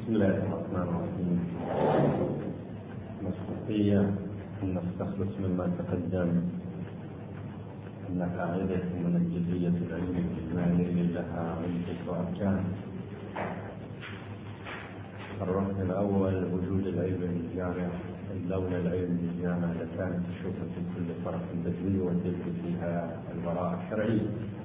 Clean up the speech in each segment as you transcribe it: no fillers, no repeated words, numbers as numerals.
بسم الله الرحمن الرحيم. نستطيع أن نستخلص مما تقدم أن قاعدة من الجزئية العلم الإجمالي لها عدة أركان. الركن الأول وجود العلم الجامع. لولا العلم الجامع لكانت الشبهة في كل فرق بدوي وتلك فيها البراءة الشرعية.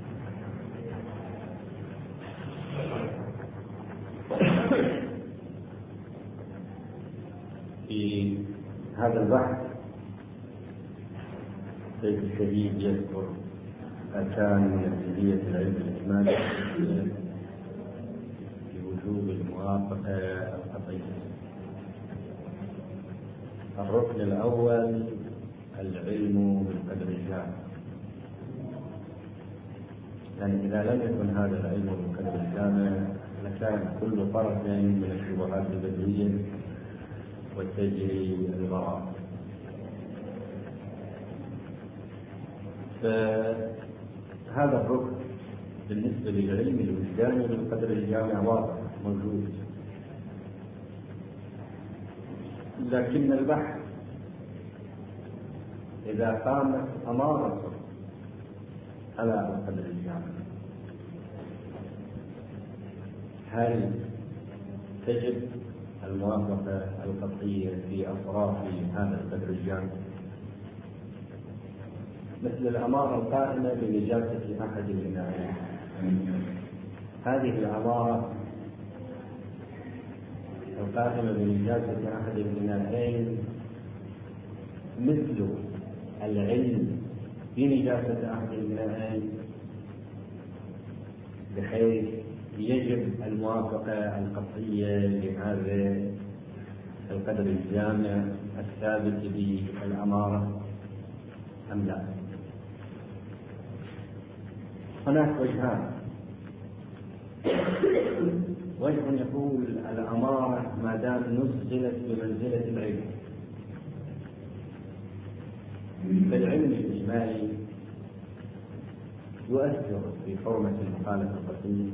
في هذا البحث سيد الشهيد يذكر أركان من جزئية العلم الإجمالي في وجوب الموافقة القطعية. الركن الأول العلم بالقدر الجامع، يعني إذا لم يكن هذا العلم بالقدر الجامع لكان كل طرف من الشبهات البديهية وتجري البراءة. فهذا الركن بالنسبة للعلم الوجداني بالقدر الجامع واضح موجود، لكن البحث إذا قامت أمارة على القدر الجامع هل تجب الموافقة القطعية في أطراف هذا القدر الجامع؟ مثل الأمارة القائمة بنجاسة أحد الإناءين. هذه الأمارة القائمة بنجاسة أحد الإناءين مثل العلم بنجاسة أحد الإناءين، بحيث يجب الموافقة القطعية لهذا القدر الجامع الثابت بالأمارة أم لا؟ هناك وجهان. وجه يقول الأمارة ما دام نزلت بمنزلة العلم، فالعلم الإجمالي يؤثر في حرمة المخالفة القطعية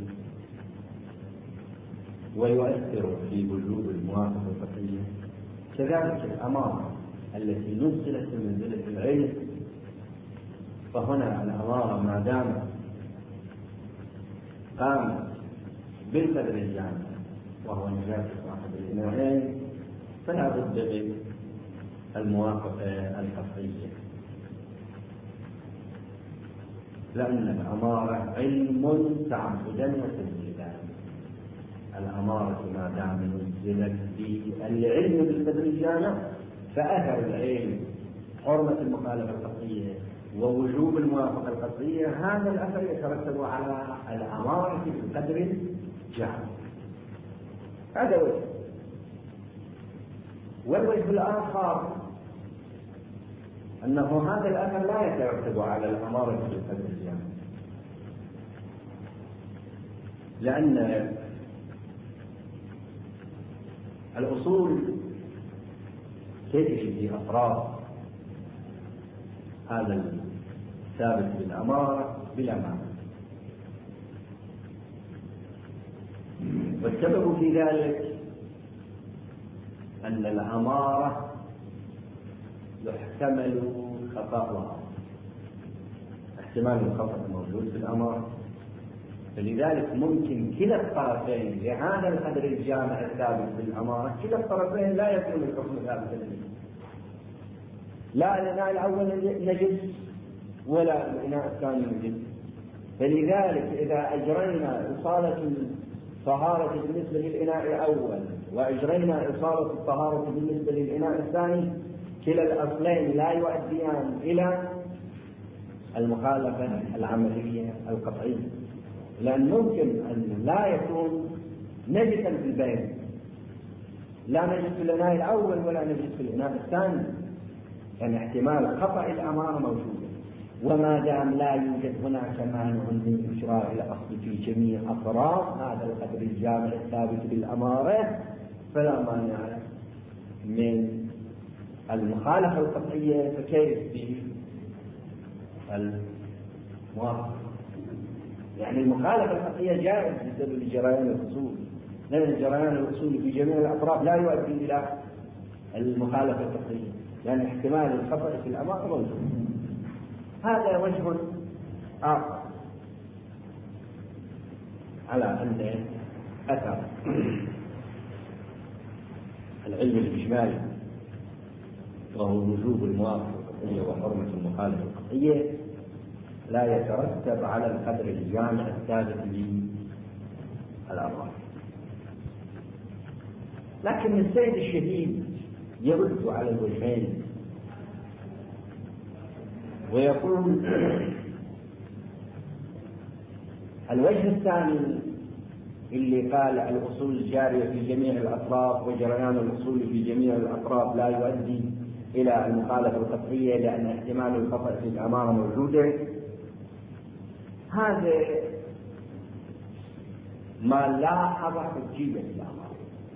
ويؤثر في وجوب الموافقة القطعية. كذلك الأمارة التي نزلت بمنزلة العلم، فهنا الأمارة ما دامت قامت بالقدر الجامع وهو نجاسة أحد الإناءين فلا بد من الموافقة القطعية، لأن الأمارة علم تعبدا وتنزيلا. الأمارة ما دام نزلت بالعلم بالقدر الجامع فأثر العلم حرمة المخالفة القطعية ووجوب الموافقة القطعية، هذا الأثر يترتب على الأمارة بالقدر الجامع. هذا وجه. والوجه الآخر أنه هذا الأثر لا يترتب على الأمارة بالقدر الجامع، لأن الأصول تجري في أطراف هذا الثابت بالأمارة بلا معنى. والسبب في ذلك أن الأمارة يحتمل خطأها، احتمال الخطأ موجود في الأمارة، فلذلك ممكن كلا الطرفين لهذا القدر الجامع الثابت بالأمارة كلا الطرفين لا يكون الحكم ثابتا به، لا الإناء الأول نجس ولا الإناء الثاني نجس. فلذلك إذا أجرينا إصالة الطهارة بالنسبة للإناء الأول وأجرينا إصالة الطهارة بالنسبة للإناء الثاني كلا الأصلين لا يؤديان إلى المخالفة العملية القطعية، لأن ممكن أن لا يكون نجسا في البين، لا نجس في الإناء الأول ولا نجس في الإناء الثاني، يعني احتمال خطأ الأمارة موجود. وما دام لا يوجد هناك مانع من إجراء الأصل في جميع أطراف هذا القدر الجامع الثابت بالأمارة فلا مانع من المخالفة القطعية، فكيف بالموافقة؟ يعني المخالفة القطعية جائز بسبب جريان الأصول، لأن جريان الوصول في جميع الأطراف لا يؤدي إلى المخالفة القطعية، لأن احتمال الخطأ في الأمارة موجود. هذا وجه آخر على أن أثر العلم الإجمالي وهو وجوب الموافقة القطعية وحرمة المخالفة القطعية لا يترتب على القدر الجامع الثابت للأمر. لكن السيد الشهيد يرد على الوجهين ويقول الوجه الثاني اللي قال الأصول الجارية في جميع الأطراف وجريان الأصول في جميع الأطراف لا يؤدي إلى المخالفة القطعية لأن احتمال الخطأ في الأمارة موجودة، هذا ما لاحظ حجية الأمارة،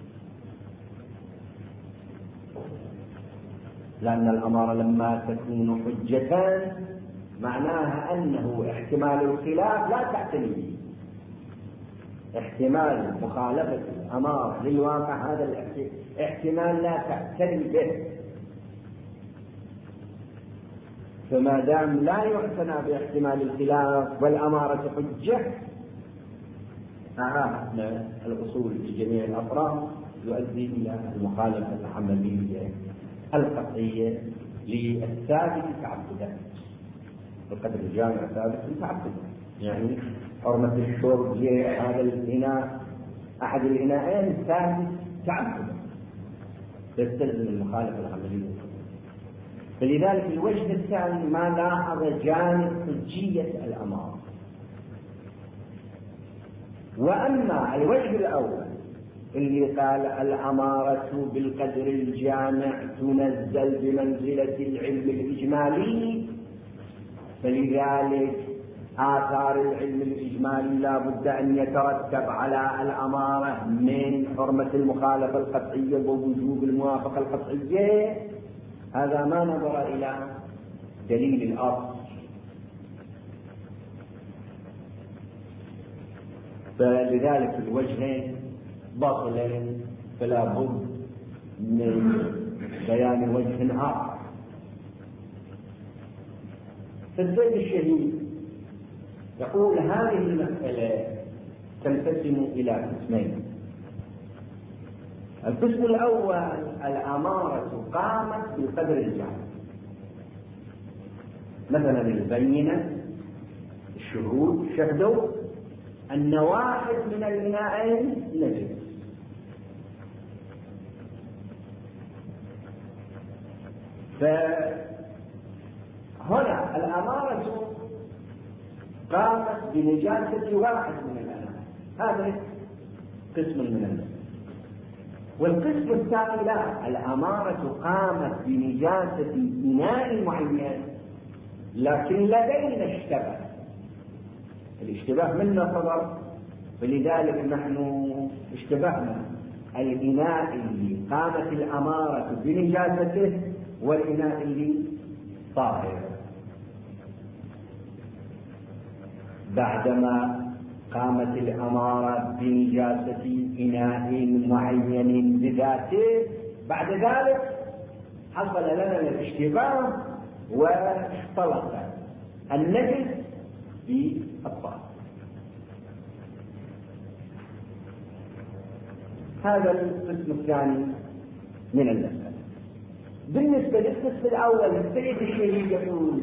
لأن الأمارة لما تكون حجة معناها أنه احتمال الخلاف لا تعتني به، احتمال مخالفة الأمارة للواقع هذا الاحتمال لا تعتني به، فما دام لا يعتنى باحتمال الخلاف والأمارة حجة فعرفنا الأصول في جميع الأطراف يؤدي إلى المخالفة العملية القطعية للثابت تعبدا، القدر الجامع ثابت تعبدا، يعني حرمة الشرب لهذا الإناء أحد الإناءين ثابت تعبدا تستلزم المخالفة العملية. فلذلك الوجه الثاني ما لاحظ جانب حجية الأمارة. وأما الوجه الأول اللي قال الأمارة بالقدر الجامع تنزل بمنزلة العلم الإجمالي، فلذلك آثار العلم الإجمالي لا بد أن يترتب على الأمارة من حرمة المخالفة القطعية ووجوب الموافقة القطعية، هذا ما نظر إلى دليل الأصل. فلذلك الوجهين باطلين، فلا بد من بيان وجه آخر. فالسيد الشهيد يقول هذه المسألة تنقسم إلى قسمين. القسم الأول الأمارة قامت بقدر الجهل، مثلا البينة الشهود شهدوا أن واحد من الإناءين نجس، فهنا الأمارة قامت بنجاسة واحد من الإناء، هذا قسم من الناس. والقسم الثاني لا، الأمارة قامت بنجاسة إناء معين لكن لدينا اشتبه، الاشتباه منا صدر، فلذلك نحن اشتبهنا الإناء اللي قامت الأمارة بنجاسته والإناء اللي طاهر. بعدما قامت الأمارة بنجاسة إناء معين بذاته، بعد ذلك حصل لنا الاشتباه واختلط النجس بالطاهر. هذا القسم الثاني من المسألة. بالنسبة للقسم الأول السيد الشهيد يقول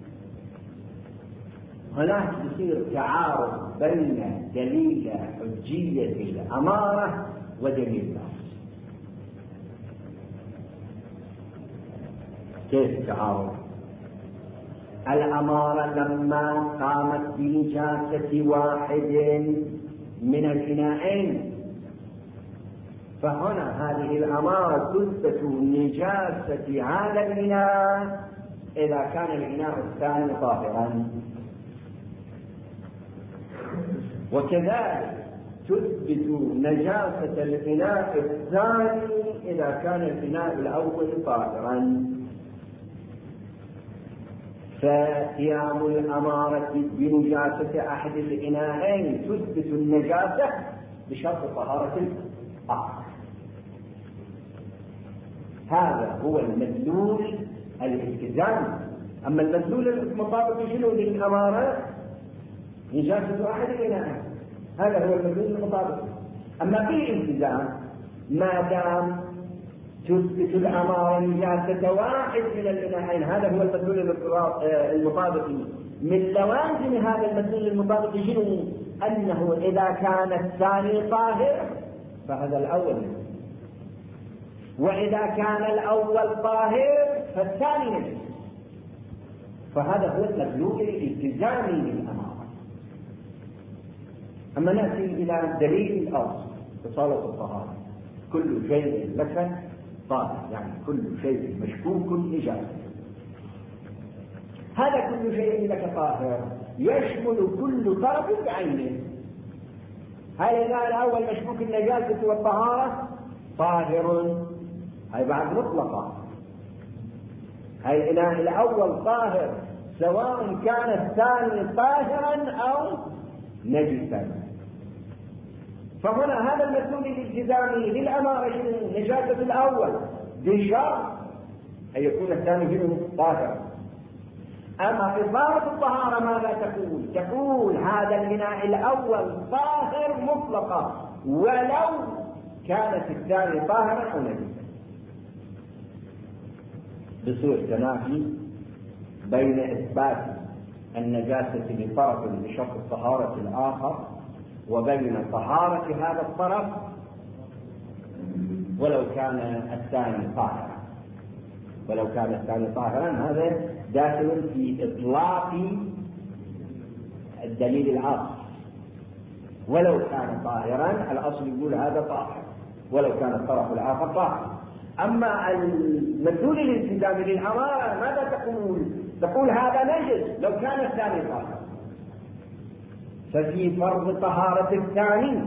هناك يصير تعارض بين دليل حجية الأمارة ودليل الأصل. كيف تعارض؟ الأمارة لما قامت بنجاسة واحد من الإناءين، فهنا هذه الأمارة تثبت نجاسة هذا الإناء إذا كان الإناء الثاني طاهرا، وكذلك تثبت نجاسة الإناء الثاني إذا كان الإناء الأول طاهرا. فقيام الأمارة بنجاسة أحد الإناءين تثبت النجاسة بشرط طهارة آخر. هذا هو المدلول الالتزامي. أما المدلول المطابق شنو للأمارة؟ نجاسة أحد الإناء، هذا هو المدلول المطابق. أما في الالتزام ما دام تثبت الأمارة نجاسة واحد من الإناءين، هذا هو المدلول المطابق. من لوازم هذا المدلول المطابق شنو؟ أنه إذا كان الثاني طاهر فهذا الأول، وإذا كان الأول طاهر فالثاني نجس. فهذا هو المدلول الالتزامي للأمارة. أما نأتي إلى دليل الأصل إصالة الطهارة، كل شيء لك طاهر، يعني كل شيء مشكوك نجاسة. هذا كل شيء لك طاهر يشمل كل طرف بعينه. هاي الإناء الأول مشكوك النجاسة والطهارة طاهر، هاي بعد مطلقة. هاي الإناء الأول طاهر سواء كان الثاني طاهرا أو نجسا. فهنا هذا المدلول الالتزامي للأمارة نجاسة الأول بشرط أن يكون الثاني منه طاهرا. أما إصابة الطهارة ماذا تقول؟ تقول هذا الإناء الأول طاهر مطلقا ولو كانت الثاني طاهرا أو نجسا، بصورة تنافي بين إثبات النجاسة لطرف بشرط الطهارة الآخر وبين طهارة هذا الطرف ولو كان الثاني طاهرا. ولو كان الثاني طاهرا هذا داخل في إطلاق الدليل الآخر. ولو كان طاهرا الأصل يقول هذا طاهر ولو كان الطرف الآخر طاهر. أما المدلول الالتزامي للأمارة ماذا تقول؟ تقول هذا نجس لو كان الثاني طاهر، ففي فرض طهارة الثاني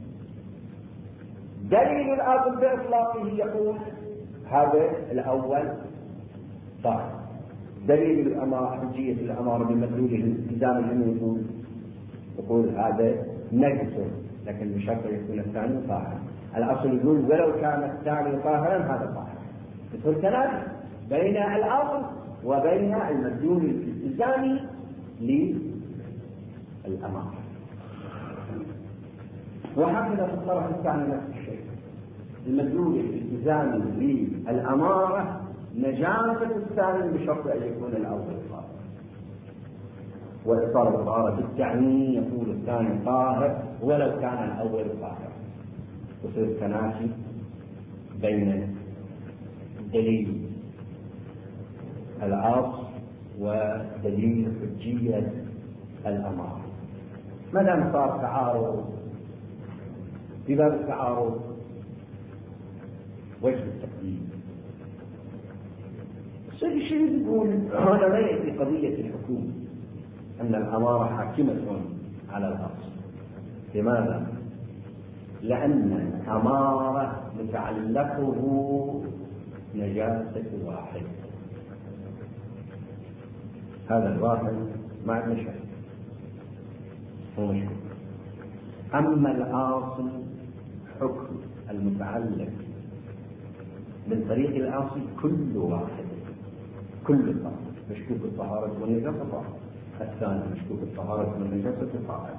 دليل الأصل بإطلاقه يقول هذا الأول طاهر. دليل الأمارة حجية الأمارة بمدلوله الالتزامي يقول هذا نجس لكن بشرط يكون الثاني طاهر. الأصل يقول ولو كان الثاني طاهرا هذا طاهر. يصير تنافي بين الأصل وبين المدلول الالتزامي للأمارة. وهكذا في الطرف الثاني نفس الشيء، المدلول الالتزامي للأمارة نجاسة الثاني بشرط أن يكون الأول طاهر. وإصالة الطهارة بالتعميم يقول الثاني طاهر ولو كان الأول طاهر. يصير تنافي بين دليل الأصل ودليل حجية الأمارة. ما دام صار تعارض، في باب التعارض وجه التقديم. الشيء يقول هنا ما يأتي قضية الحكومة أن الأمارة حاكمة على الأصل. لماذا؟ لأن الأمارة متعلقه نجاسة واحد، هذا الواحد ما عندنا شيء هو مشكلة. أما الأصل حكم المتعلق من طريق الأصل كل واحد، كل الطهارة مشكوك الطهارة والنجاسة طاهر، الثاني مشكوك الطهارة والنجاسة طاهر.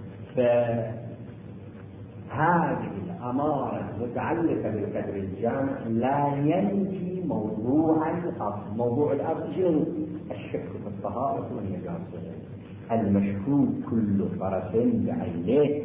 فهذه الأمارة المتعلقة بالقدر الجامع لا ينفي موضوع الأصل. موضوع الأصل شنو؟ الشك في الطهارة والنجاسة. المشكوك كل طرف بعينه.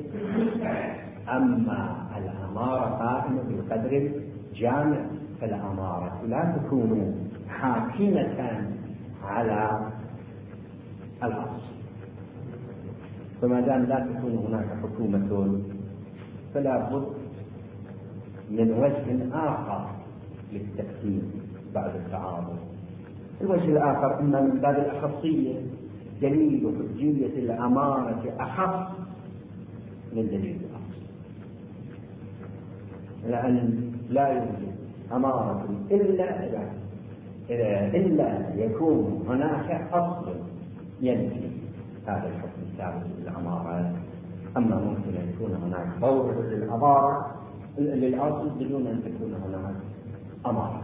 أما الأمارة قائمة بالقدر الجامع، فالأمارة لا تكون حاكمة على الأصل. فما دام لا تكون هناك حكومة فلا بد من وجه آخر للتقسيم بعد التعارض. الوجه الآخر إما من باب الأخصية، دليل حجية الأمارة أخص من دليل الأصل، لأن لا يوجد أمارة إلا يكون هناك أصل ينفي هذا الحكم الثابت للأمارة. أما ممكن أن يكون هناك موضع للأمارة للأصل بدون أن تكون هناك أمارة.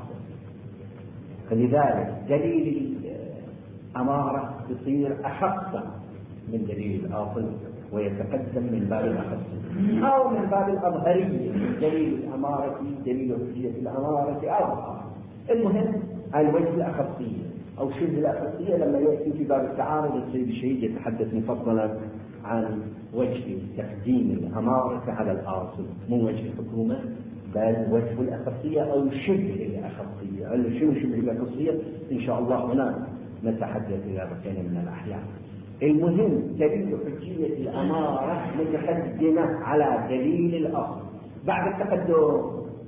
فلذلك دليل الأمارة يصير أخص من دليل الأصل ويتقدم من باب الأخصية أو من باب الأظهرية. دليل الأمارة دليل حجية الأمارة أظهر. المهم الوجه الأخصية أو شبه الأخصية لما يأتي في باب التعارض يصير الشهيد يتحدث مفصلا عن وجه تقديم الأمارة على الأصل، مو وجه الحكومة بل وجه الأخصية أو شبه الأخصية. شبه الأخصية إن شاء الله هنا نتحدث إلى بقينا من الأحيان. المهم دليل حجية الأمارة متقدمة على دليل الأصل. بعد التقدم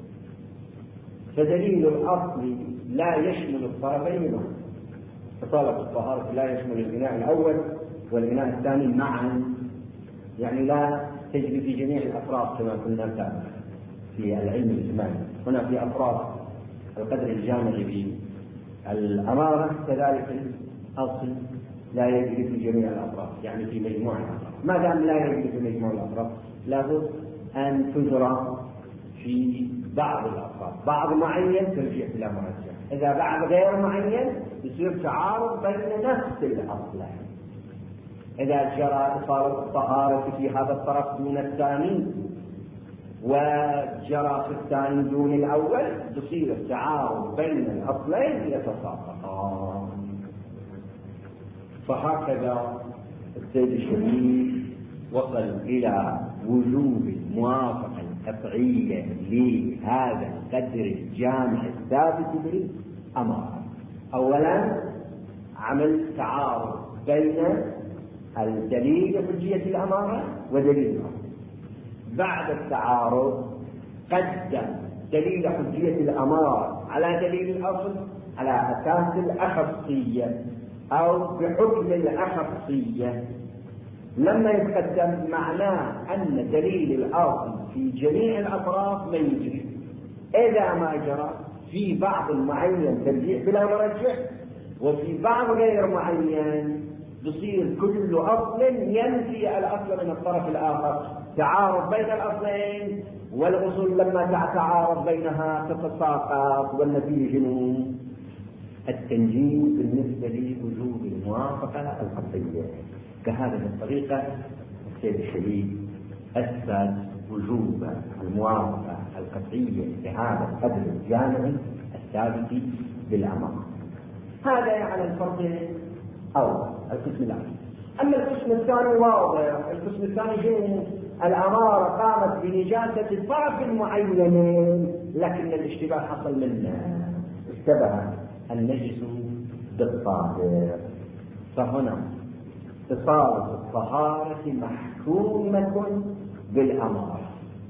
فدليل الأصل لا يشمل الطرفين، فطالب الطهارة لا يشمل الإناء الأول والإناء الثاني معا، يعني لا تجري في جميع الأفراد كما كنا سابقا في العلم الإجمالي. هنا في أفراد القدر الجامعي بالأمارة، كذلك الأصل لا يجري في جميع الأفراد، يعني في مجموع الأفراد. ما دام لا يجري في مجموع الأفراد لابد أن تجرى في بعض الأفراد، بعض معين ترجع إلى مرجع. إذا بعض غير معين يصير تعارض بين نفس الأصلين. إذا جرى إصالة الطهارة في هذا الطرف دون الثاني وجرى في الثاني دون الأول يصير التعارض بين الأصلين يتساقطان. فهكذا السيد الشريف وصل إلى وجوب الموافقة القطعية لهذا القدر الجامع الثابت بالأمارة. أولا عمل تعارض بين الدليل حجية الأمارة ودليل الأصل. بعد التعارض قدم دليل حجية الأمارة على دليل الأصل على أساس الأخصية أو بحكم الأخصية. لما يتقدم معناه أن دليل الأصل في جميع الأطراف ما يجري. إذا ما جرى في بعض معين ترجيح بلا مرجح، وفي بعض غير معين يصير كل أصل ينفي الأصل من الطرف الآخر. تعارض بين الأصلين والأصول لما تتعارض بينها تتساقط، والنتيجة شنو؟ التنجيم بالنسبة لوجوب الموافقة القطعية. كهذه الطريقة السيد الشريف أثبت وجوب الموافقة القطعية لهذا القدر الجامعي الثابت بالأمارة. هذا يعني الفرق أول القسم الأول. أما القسم الثاني واضح. القسم الثاني شنو؟ الأمارة قامت بنجاسة طرف معين لكن الاشتباه حصل منه، اشتبه النجس بالطاهر، فهنا إصالة الطهارة محكومة بالأمارة،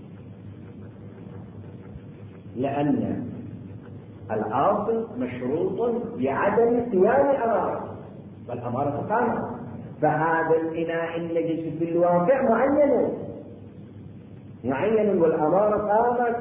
لأن الأصل مشروط بعدم قيام أمارة والأمارة قامت. فهذا الإناء النجس في الواقع معين والأمارة قامت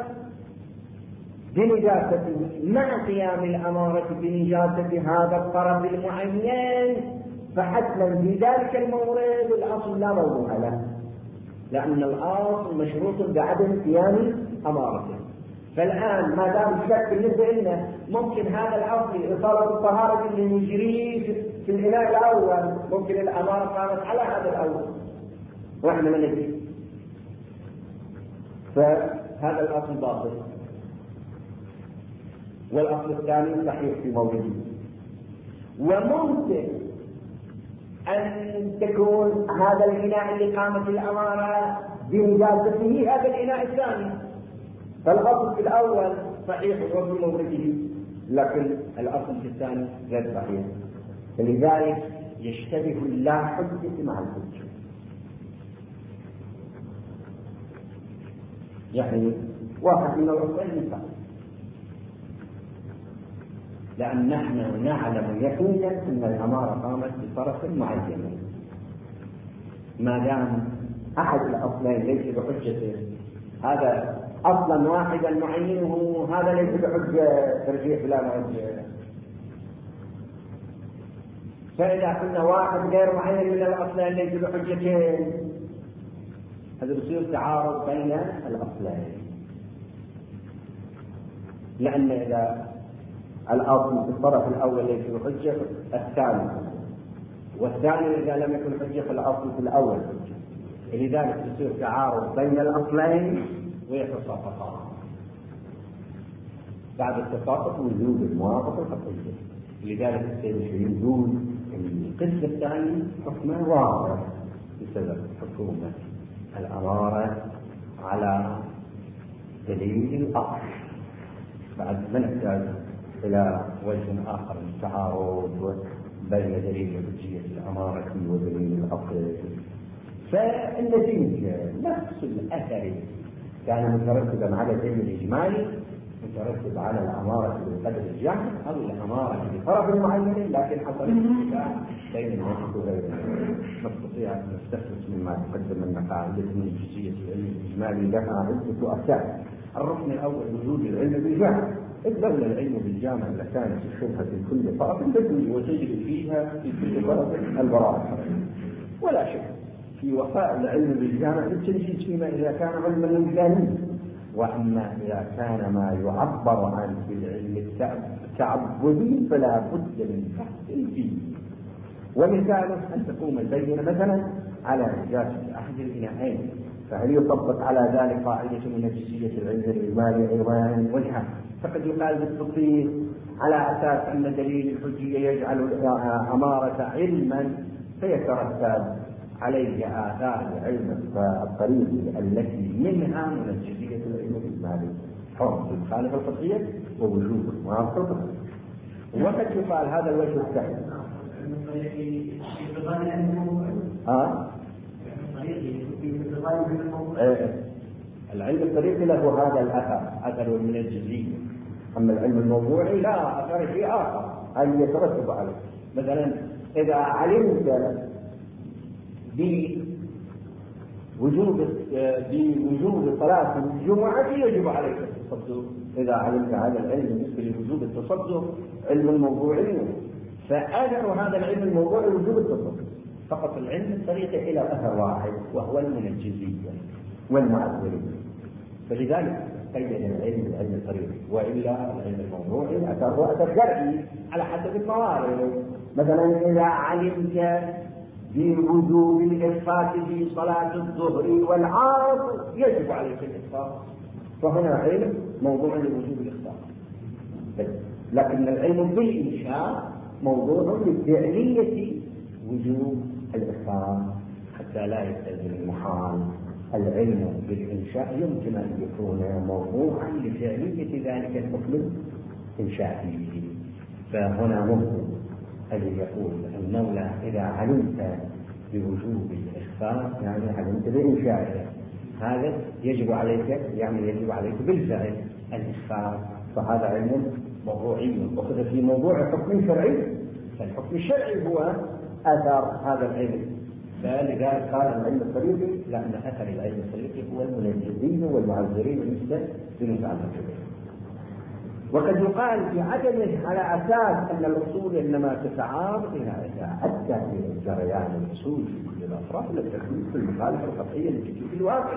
بنجاسته مع قيام الأمارة بنجاسة هذا الطرف المعين، فحتما في ذلك المورد الأصل لا موضوع له، لأن الأصل مشروط بعدم قيام أمارته. فالآن ما دام الشك بالنسبة لنا ممكن هذا الأصل إصالة الطهارة اللي يجري في الإناء الأول ممكن الأمارة قامت على هذا الأول وإحنا ما ندري، فهذا الأصل باطل. والأصل الثاني صحيح في موضوعه. وممكن أن تكون هذا الإناء اللي قامت الأمارة بنجاسته هذا الإناء الثاني، فالأصل في الأول صحيح وفي موضعه لكن الأصل في الثاني غير صحيح، فلذلك يشتبه اللا حجة مع الحجة. يعني واحد من الأصلين مثال، لأن نحن نعلم يقينا أن الأمارة قامت بطرف معين، ما دام أحد الأصلين ليس بحجته، هذا أصلا واحدا معينه هذا ليس بحجة ترجيح بلا مرجع. فإذا كنا واحد غير معين من الأصلين ليس بحجتين هذا بصير تعارض بين الأصلين. لأن إذا الأصل في الطرف الأول ليس حجة الثاني، والثاني إذا لم يكن حجة فالأصل في الأول حجة، لذلك يصير تعارض بين الأصلين ويتساقطان. بعد التساقط وجود الموافقة الخطية، لذلك يوجد القسم الثاني حكمه واضح بسبب حكومة الأمارة على دليل الأصل. بعد ما نحتاج إلى وجه آخر للتعارض بين دليل حجية الأمارة ودليل الأصل. فالنتيجة نفس الأثر كان مترتبا على العلم الإجمالي مترتب على الأمارة بالقدر الجامع أو الأمارة بطرف معين، لكن حصل اختلاف بين النفس وغير النفس. نستطيع أن نستخلص مما تقدم المقاعد من جزئية العلم الإجمالي لها عدة أركان. الركن الأول وجود العلم بالجامع، لولا العلم بالجامع لكانت الشبهة في كل طرف تجري وتجري فيها في كل طرف البراءة، ولا شك في وفاء العلم بالجامع للتنجيز فيما إذا كان علما وجدانيا. وأما إذا كان ما يعبر عنه بالعلم التعبدي فلا بد من فحص فيه. ومثاله أن تقوم البينة مثلا على نجاسة أحد الإناءين، فهل يطبق على ذلك قاعدة من نجاسية العلم الإجمالي أيضا وجهه؟ فقد يقال بالتفصيل على أساس أن دليل الحجية يجعل الأمارة علما فيترتب عليه آثار العلم الطريق التي منها منجزية العلم الإجمالي، حرمة المخالفة القطعية ووجود الموافقة. وقد يقال هذا الوجه الثاني العلم الطريقي له هذا الأثر، أثر من الجزئية. أما العلم الموضوعي لا أثر شيء آخر أن يترتب عليه. مثلا إذا علمت بوجوب صلاة الجمعة يجب عليك التصدق. إذا علمت هذا العلم بالنسبة لوجوب التصدق علم الموضوعي، فأثر هذا العلم الموضوعي وجوب التصدق فقط. العلم الطريقي إلى أثر واحد وهو المنجزية والمعذرية، فلذلك قيد العلم الطريقي. وإلا العلم الموضوعي أثره أثر شرعي على حسب الموارد. مثلا إذا علمت بوجوب الإخفاء في صلاة الظهر والعصر يجب عليك الإخفاء، فهنا علم موضوع لوجوب الإخفاء. لكن العلم بالإنشاء موضوع لفعلية وجوب الإخفاء حتى لا يستلزم المحال. العلم بالإنشاء يمكن أن يكون موضوعا لفعلية ذلك الحكم الإنشائي. فهنا ممكن أن يقول المولى إذا علمت بوجوب الإخفاء يعني علمت بإنشائه، هذا يجب عليك يعني يجب عليك بالفعل الإخفاء، فهذا علم موضوعي وأخذ في موضوع حكم شرعي، فالحكم الشرعي هو أثر هذا العلم. فلذلك قال العلم الطريقي لأن أثر العلم الطريقي هو المنجزين والمعذرين بالنسبة للمتعلم. وقد يقال في عدمه على أساس أن الأصول إنما تتعارض إذا أدى إلى جريان الأصول في كل الأطراف للتخليص في المخالفة القطعية التي في الواقع،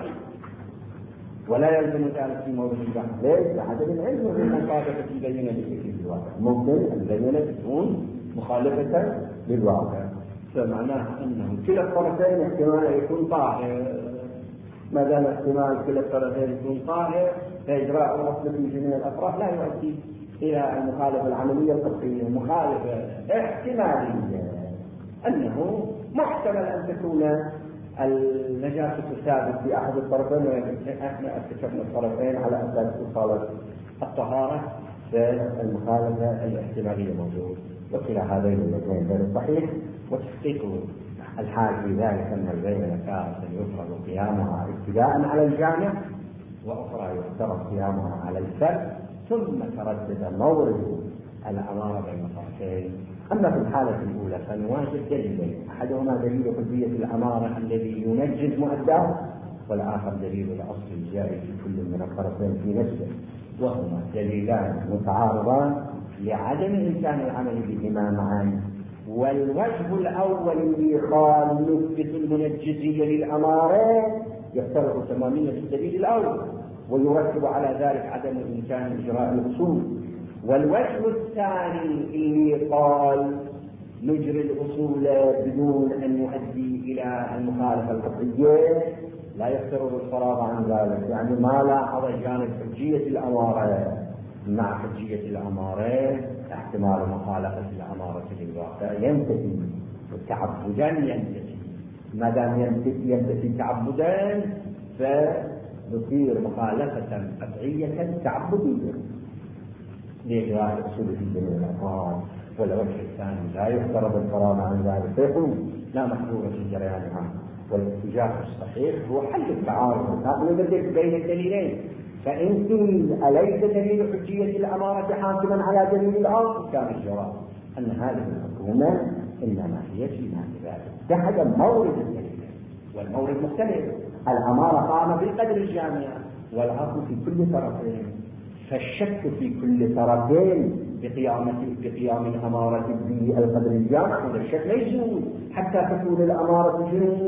ولا يلزم ذلك في موضوع الجهل. ليش؟ لعدم العلم بالمطابقة البينة التي في الواقع. ممكن البينة تكون مخالفة للواقع، فمعناه أنه كلا الطرفين احتمال يكون طاهر. ما دام احتمال كلا الطرفين يكون طاهر فإجراء الأصل في جميع الأطراف لا يؤدي إلى المخالفة العملية القطعية. مخالفة احتمالية أنه محتمل أن تكون النجاسة ثابت في أحد الطرفين، وإحنا اكتشفنا الطرفين على أساس إصالة الطهارة، فالمخالفة الاحتمالية موجود. وكلا هذين الاثنين غير صحيح. وتحقيق الحال في ذلك أن البينة تارة يفرض قيامها ابتداء على الجامع وأخرى يفترض قيامها على الفرد، ثم تردد مورد الأمارة بين الطرفين. أما في الحالة الأولى فنواجد دليلين، أحدهما دليل حجية الأمارة الذي ينجز مؤداه، والآخر دليل الأصل الجاري في كل من الطرفين في نفسه، وهما دليلان متعارضان لعدم إمكان العمل بهما معا. والوجه الأول اللي قال نثبت المنجزية للأمارة يفترض تمامية الدليل الأول، ويرتب على ذلك عدم إمكان إجراء الأصول. والوجه الثاني اللي قال نجري الأصول بدون أن يؤدي إلى المخالفة القطعية لا يفترض الفراغ عن ذلك، يعني ما لاحظ جانب حجية الأمارة مع حجية الأمارة احتمال مخالفة الأمارة للواقع ينتفي تعبدا، ينتفي ما دام ينتفي تعبدا فتصير مخالفة قطعية تعبدية لإجراء الأصول في جميع الأفراد. والوجه الثاني لا يفترض الفراغ عن ذلك فيكون لا محظورة في جريانها. والاتجاه الصحيح هو حل التعارض بين الدليلين. فإن قيل أليس دليل حجية الأمارة حاكما على دليل الأصل؟ كان الجواب أن هذه الحكومة إنما هي فيما ذلك اتحد مورد الدليل والمورد مختلف. الأمارة قام بالقدر الجامع والأصل في كل طرفين، فالشك في كل طرفين بقيام الأمارة بالقدر الجامع ولا الشك لا يزول حتى تكون الأمارة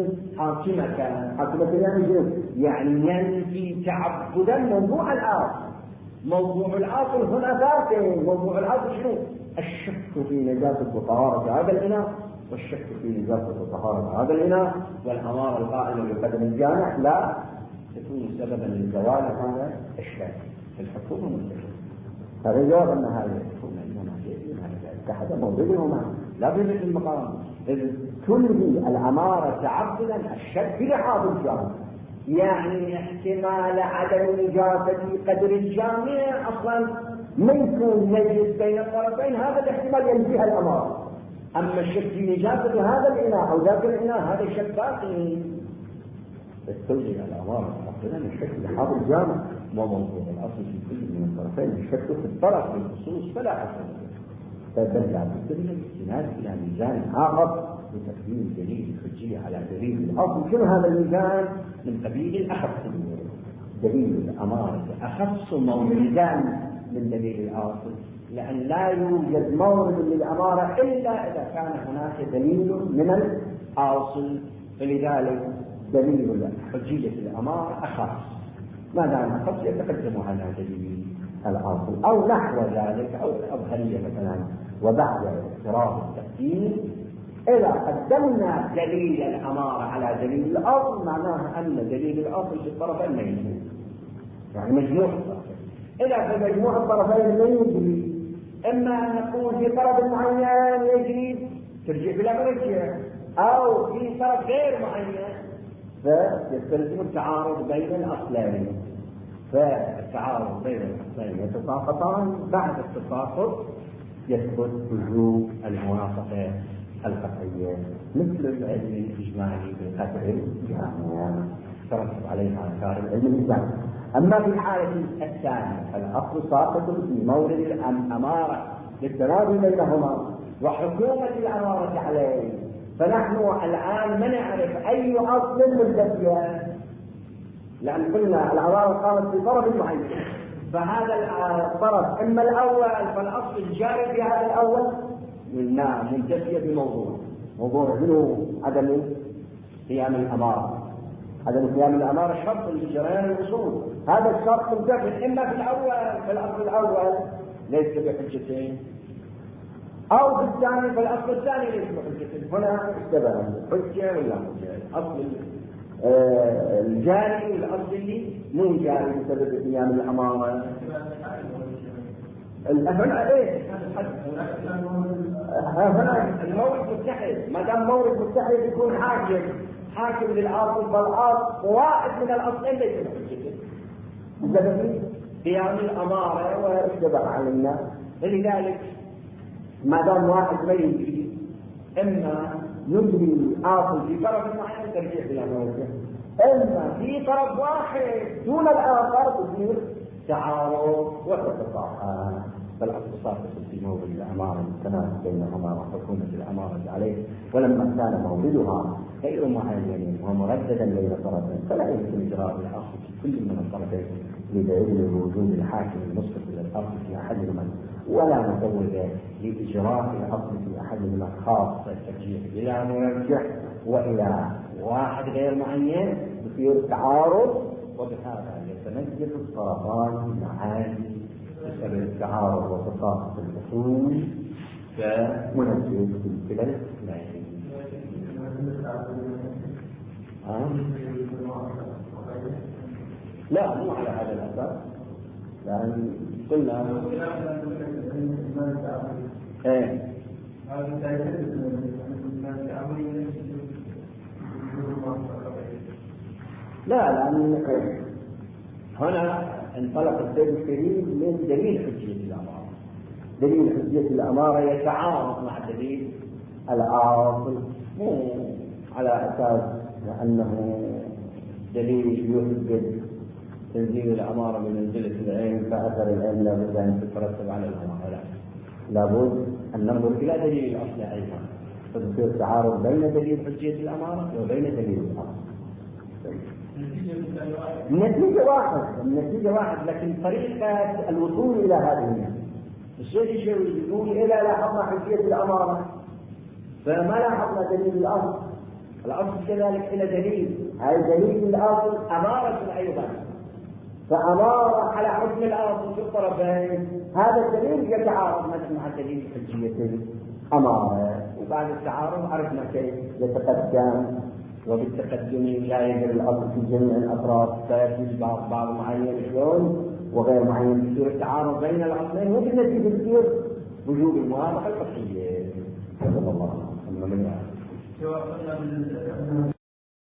حاكمة يعني ينفي تعبدا موضوع الأصل. موضوع الأصل هنا ذاتين. موضوع الأصل شنو؟ الشك في نجاسة وطهارة هذا الإناء، والشك في نجاسة وطهارة هذا الإناء، والأمارة القائمة بالقدر الجامع لا تكون سببا لزوال هذا الشك في الحكومة المستقلة. هذا الجواب أن هذه الحكومة إنما هي اتحد موردهما لا بد من المقام. إذ تلغي الأمارة تعبدا الشك في لحاظ الجامع، يعني احتمال عدم نجاسة قدر الجامع أصلا ما يكون نجس بين الطرفين، هذا الاحتمال ينفيها الأمارة. أما الشك في نجاسة هذا الإناء أو ذاك الإناء هذا الشك باقي. تلغي الأمارة تعبدا الشك في لحاظ الجامع وموضوع الأصل في كل من الطرفين الشك في الطرف بالخصوص فلا حصل فبل لا بد من الاستناد إلى ميزان آخر لتقديم دليل الحجية على دليل الأصل. شنو هذا الميزان؟ من قبيل الأخص. دليل الأمارة أخص موردا من دليل الأصل، لأن لا يوجد مورد للأمارة إلا إذا كان هناك دليل من الأصل، فلذلك دليل حجية الأمارة أخص ما دام أخص يتقدم على دليل الأصل أو نحو ذلك أو الأظهرية مثلا. وبعد افتراض التقديم إذا قدمنا دليل الأمارة على دليل الأصل معناها أن دليل الأصل في الطرفين ما يجري، يعني مجموع الطرفين. إذا في مجموع الطرفين لا يجري، إما أن نقول في طرف معين يجري ترجع بلا مرجع، أو في طرف غير معين فيستلزم التعارض بين الأصلين. فالتعارض بين الأصلين يتساقطان، بعد التساقط يثبت وجوب الموافقة القطعية مثل العلم الإجمالي بالقطع الجامع ترتب عليها آثار العلم الإجمالي. أما في الحالة الثانية فالأصل ساقط في مورد الأمارة للتنازل بينهما وحكومة الأمارة عليه. فنحن الآن ما نعرف أي أصل ملتقي، لأن قلنا الأمارة قامت في طرف معين، فهذا الطرف إما الأول فالأصل الجاري في هذا الأول قلنا منتفية بموضوع شنو؟ عدم قيام الأمارة. عدم قيام الأمارة شرط لجريان الأصول، هذا الشرط منتفي إما في الأول فالأصل الأول ليس بحجتين، أو في الثاني فالأصل الثاني ليس بحجتين. هنا اشتبه حجة ولا حجة؟ الأصل الجاري والأصل اللي مو جاري بسبب قيام الأمارة. هنا ايه؟ هنا المورد متحد، ما دام مورد متحد يكون حاكم للأصل، فالأصل واحد من الأصلين ليس بحجتين بسبب قيام الأمارة واشتبه علينا. لذلك ما دام واحد ما يجري، إما يجري آصل في طرف معين ترجع إلى موضع، إما في طرف واحد دون الآخر تصير تعارض وتتصاحب. فالأصل ساقط في مورد الأمارة التناسب بينهما وحكومة الأمارة عليه، ولما كان موردها غير معين ومرددا بين طرفين فلا يمكن إجراء الأصل في كل من الطرفين لدليل وجود الحاكم المسقط للأصل في أحدهما، ولا مسوغ لإجراء الأصل في أحدهما خاصة الترجيح إلى مرجح وإلى واحد غير معين يصير تعارض، وبهذا يتميز الطرفان معاني بسبب التعارض وتساقط الأصول كمنجز في كلا الاثنين. لا مو على هذا الأساس، لأن قلنا لا، لأن هنا انطلق السيد الكريم من دليل حجية الأمارة. دليل حجية الأمارة يتعارض مع دليل الأصل، مو على أساس أنه دليل يثبت تنزيل الأمارة بمنزلة العين فأثر العين لابد أن تترتب على الأمارة، لابد أن ننظر إلى دليل الأصل أيضا، فتصير تعارض بين دليل حجية الأمارة وبين دليل الأصل. النتيجة واحد، لكن طريقة الوصول إلى هذه النتيجة الشيء يقول إلى لاحظنا حجية الأمارة فما لاحظنا دليل الأصل كذلك إلى دليل، هاي دليل الأصل أمارة أيضا، فأمارة على حكم الأصل في الطرفين، هذا الدليل يتعارض مع دليل حجية الأمارة، وبعد التعارض عرفنا كيف يتقدم، وبالتقدم لا يجري الأصل في جميع الأطراف، فيجوز بعض معين شلون وغير معين، يصير التعارض بين الأصلين، وبالنتيجة يصير وجوب الموافقة القطعية. صلى الله عليه وسلم.